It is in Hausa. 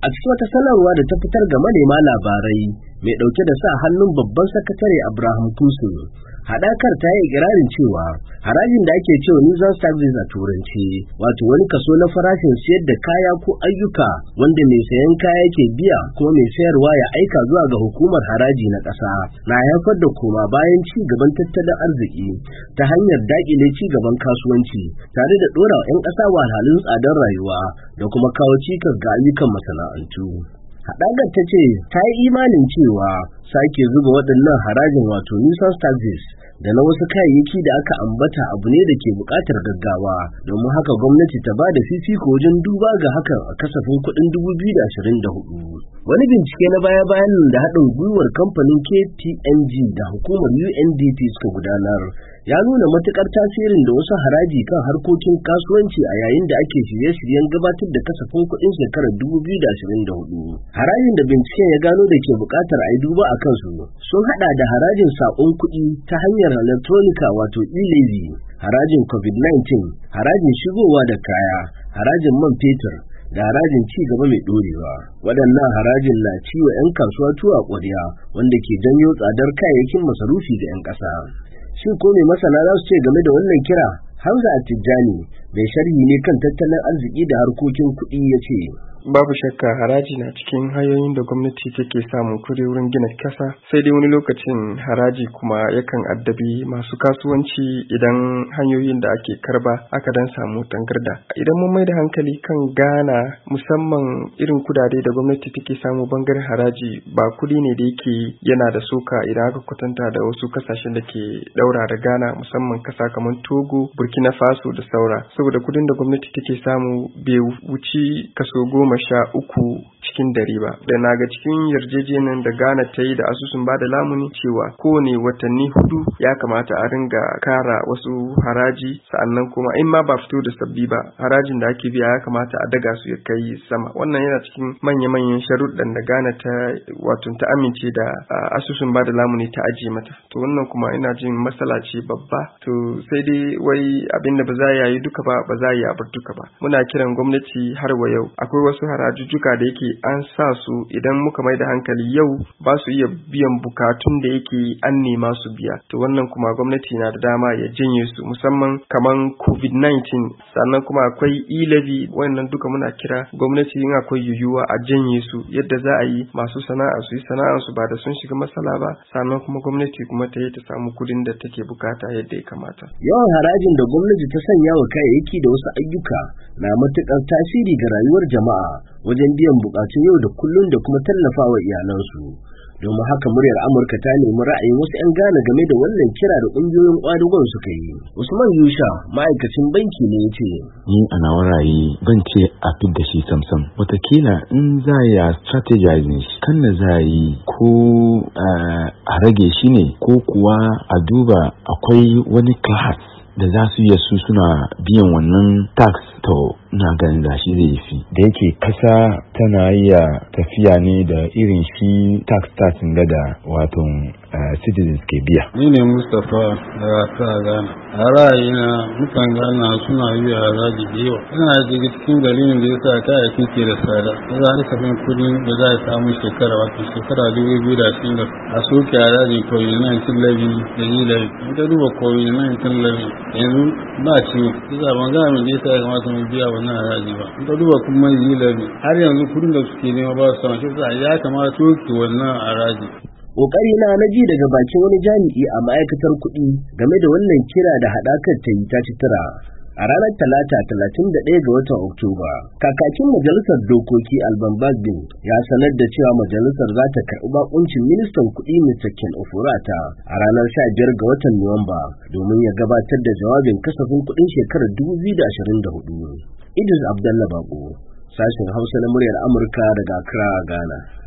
A cikin wata sanarwa da ta fitar ga manema labarai mai ɗauke da sa hannun babban sakatare Abraham Kusu, haɗakar ta yi ikirarin cewa harajin da ake cewa nuisance taxes a turanci, wato wani kaso na farashin siyar da kaya ko ayyuka wanda mai sayan kaya ke biya kuma mai sayarwa ya aika zuwa ga hukumar haraji na ƙasa, na haifar da koma bayan ci gaban tattalin arziki ta hanyar daƙile ci gaban kasuwanci tare da ɗora wa 'yan ƙasa wahalhalun tsadar rayuwa da kuma kawo cikas ga ayyukan masana'antu. Haɗakar ta ce ta yi imanin cewa sake zuba waɗannan harajin wato nuisance taxes da na wasu kayayyaki da aka ambata abu ne da ke buƙatar gaggawa, domin haka gwamnati ta ba da fifiko wajen duba ga hakan a kasafin kuɗin 2024. Wani bincike na baya-bayan da haɗin gwiwar kamfanin KPMG da hukumar UNDP suka gudanar ya nuna matuƙar tasirin da wasu haraji kan harkokin kasuwanci a yayin da ake shirye-shiryen gabatar da kasafin kuɗin shekarar 2024. Harajin da binciken ya gano da ke buƙatar a yi duba a kansu sun haɗa da harajin saƙon kuɗi ta hanyar electronica wato e-levy, harajin COVID-19, harajin shigowa da kaya, harajin man fetur, da harajin ci gaba mai ɗorewa. Waɗannan harajin na ciwo 'yan kasuwa tuwa ƙwarya wanda ke janyo tsadar kayayyakin masarufi ga 'yan ƙasa. Shin ko me masana za su ce game da wannan kira? Hamza Tijjani mai sharhi ne kan tattalin arziki da harkokin kuɗi ya ce. Babu shakka haraji na cikin hanyoyin da gwamnati take samun kuɗi wurin gina kasa, sai dai wani lokacin haraji kuma yakan addabi masu kasuwanci idan hanyoyin da ake karba aka dan samu tangarda. Idan mun mai da hankali kan Ghana, musamman irin kudade da gwamnati take samu bangaren haraji ba kuɗi ne da yake yana da soka idan aka kwatanta da wasu kasashen da ke daura da Ghana, musamman kasa kamar Togo, Burkina Faso da saura, saboda kuɗin da gwamnati take samu bai wuci kaso 13 cikin 100 ba. Da na ga cikin yarjejeniyar da Ghana ta yi da asusun bada lamuni cewa kowane watanni 4 ya kamata a ringa kara wasu haraji, sa'annan kuma in ma ba fito da sabbi ba harajin da ake biya ya kamata a daga su ya kai sama. Wannan yana cikin manya-manyan sharuɗan da Ghana ta amince da asusun bada lamuni ta ajiye mata. To wannan kuma ina jin matsala ce babba. To sai dai wai abinda ba za a yi duka ba za a yi abar duka ba. Muna kiran gwamnati har wa yau akwai wasu harajujjuka da yake an sa su idan muka mai da hankali yau ba su iya biyan bukatun da yake an nema su biya. To wannan kuma gwamnati na da dama ya janye su, musamman kaman COVID-19, sannan kuma akwai e-levy. Wannan duka muna kira gwamnati in akwai yiwuwa a janye su yadda za a yi masu sana'a su yi sana'ar su ba da sun shiga matsala ba, sannan kuma gwamnati kuma ta yi ta samu kudin da take bukata yadda ya kamata. Yawan harajin da gwamnati ta sanya wa kayayyaki da wasu ayyuka na matuƙar tasiri ga rayuwar jama'a wajen biyan bukatun yau da kullum da kuma tallafawa iyalansu. Domin haka muryar Amurka ta nemi ra'ayin wasu 'yan Ghana game da wannan kira da ƙungiyoyin ƙwadagon suka yi. Usman Yusha ma'aikacin banki ne ya ce. Ni a nawa ra'ayi ban ce a fidda shi samsam. Watakila in za a strategizing shi kan da za a yi ko a rage shi ne ko kuwa a duba akwai wani class da za su iya su suna biyan wannan tax, to na ganin da shi zai fi da yake kasa tana iya tafiya ne da irin shi tax da wato citizens ke biya. Ni ne Mustapha daga Accra, Ghana. A ra'ayina mutan Ghana suna biya haraji da yawa. Ina daga cikin dalilin da yasa kayayyaki ke da tsada. Za a kasafin kudin da za a samu shekara 2020 a soke harajin COVID-19 levy da e-levy. In ka duba COVID-19 levy yanzu ba ciwo. Isa ban ga mai da yasa ya kamata mu biya wannan haraji ba. In ka duba kuma e-levy har yanzu kudin da suke nema ba su samu. Shi ya kamata soke wannan haraji. Ƙoƙari na ji daga bakin wani jami'i a ma'aikatar kuɗi game da wannan kira da haɗakar ta yi ta ci tura. A ranar Talata 31 ga watan Oktoba, kakakin Majalisar Dokoki Alban Bagbin ya sanar da cewa majalisar za ta karɓi bakuncin ministan kuɗi Mr. Ken Ofori-Atta a ranar 15 ga watan Nuwamba domin ya gabatar da jawabin kasafin kuɗin shekarar 2024. Idris Abdallah Bako, sashen Hausa na muryar Amurka daga Accra, Ghana.